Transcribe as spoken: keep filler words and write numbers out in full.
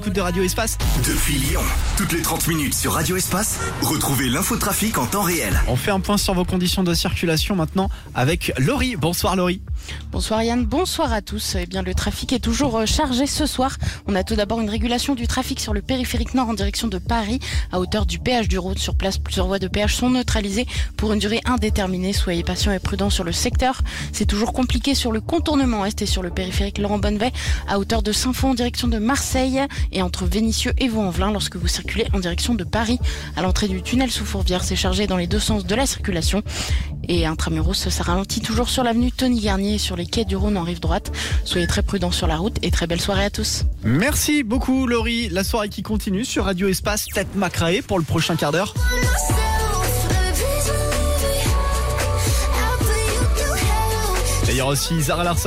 Écoute de Radio Espace. Depuis Lyon, toutes les trente minutes sur Radio Espace, retrouvez l'infotrafic en temps réel. On fait un point sur vos conditions de circulation maintenant avec Laurie. Bonsoir Laurie. Bonsoir Yann, bonsoir à tous. Eh bien, le trafic est toujours chargé ce soir. On a tout d'abord une régulation du trafic sur le périphérique nord en direction de Paris, à hauteur du péage du Rhône. Sur place, plusieurs voies de péage sont neutralisées pour une durée indéterminée. Soyez patients et prudents sur le secteur. C'est toujours compliqué sur le contournement est et sur le périphérique Laurent Bonnevet, à hauteur de Saint-Fond en direction de Marseille et entre Vénissieux et Vaux-en-Velin lorsque vous circulez en direction de Paris. À l'entrée du tunnel sous Fourvière, c'est chargé dans les deux sens de la circulation. Et intramuros, ça ralentit toujours sur l'avenue Tony Garnier et sur les quais du Rhône en rive droite. Soyez très prudents sur la route et très belle soirée à tous. Merci beaucoup Laurie. La soirée qui continue sur Radio Espace, Tête Macrae pour le prochain quart d'heure. Et il y aura aussi Zara Larsson.